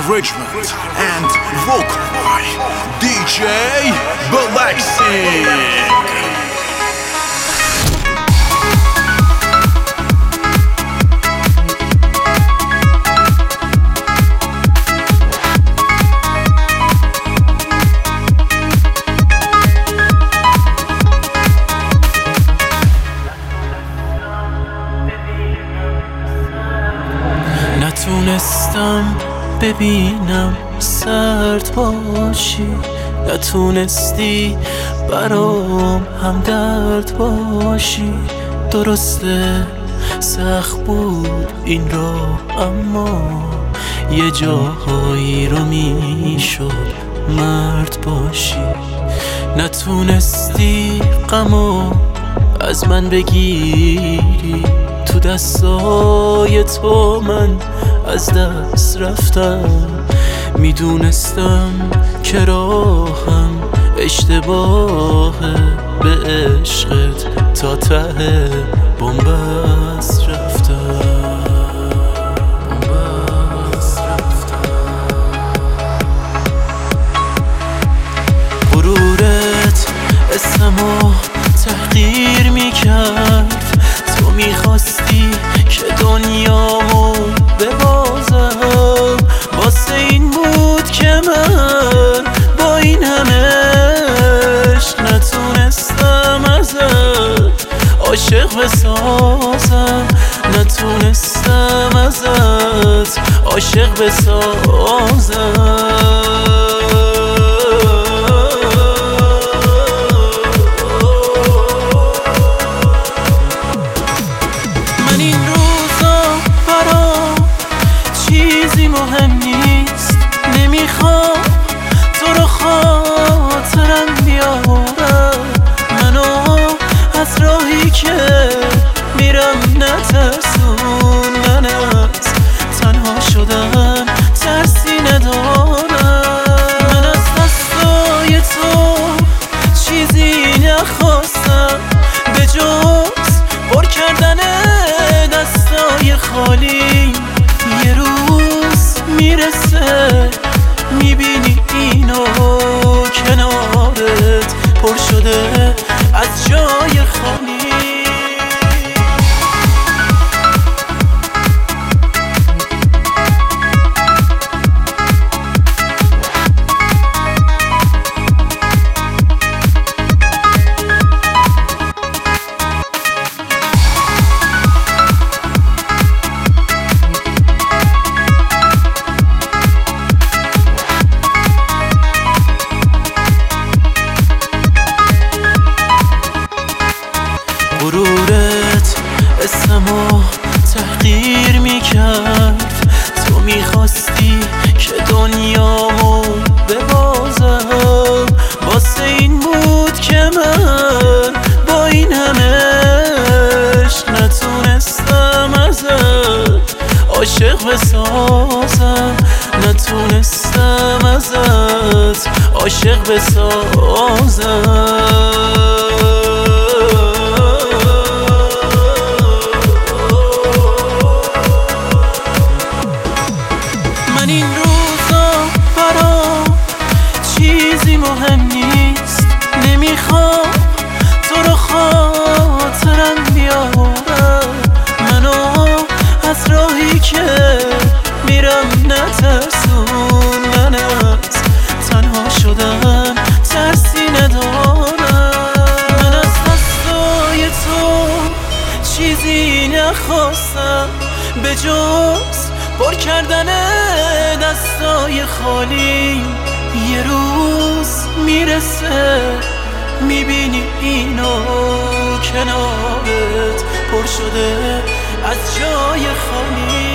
arrangement and vocal by DJ Balaxing. نتونستم ببینم سرد باشی، نتونستی برام همدرد باشی. درسته سخت بود این راه، اما یه جاهایی رو میشد مرد باشی. نتونستی غمو از من بگیری، تو دستای تو من از دست رفتم. میدونستم که راهم اشتباهه، به عشقت تا ته بن‌بست رفتم. غرورت اسمو تحقیر میکرد، تو میخواستی که دنیامو ببازم. واسه این بود که من با این همه عشق نتونستم ازت عاشق بسازم، نتونستم ازت عاشق بسازم. مهم نیست، نمیخوام تو رو خاطرم بیارم. منو از راهی که میرم نترسون، من از تنها شدم ترسی ندارم. من از دستای تو چیزی نخواستم به جز پر کردن دستای خالی. یه روز میرسه میبینی اینو کنارت پر شده از جای خالی. غرورت اسمو تحقیر میکرد، تو میخواستی که دنیامو ببازم. واسه این بود که من با این همه عشق نتونستم ازت عاشق بسازم، نتونستم ازت عاشق بسازم. این روزا برام چیزی مهم نیست، نمیخوام تو رو خاطرم بیارم. منو از راهی که میرم نترسون، من از تنها شدم ترسی ندارم. من از دستای تو چیزی نخواستم به جز پر کردن دستای خالی. یه روز میرسه میبینی اینو کنارت پر شده از جای خالی.